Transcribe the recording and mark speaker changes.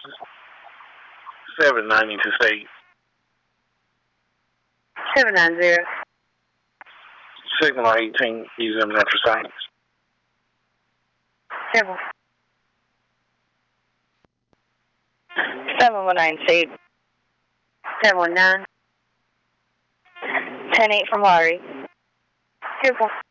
Speaker 1: 790 to state.
Speaker 2: 790.
Speaker 1: Signal 18, using Metro Science.
Speaker 2: 719 state. 719. 10-8 from Laurie. 2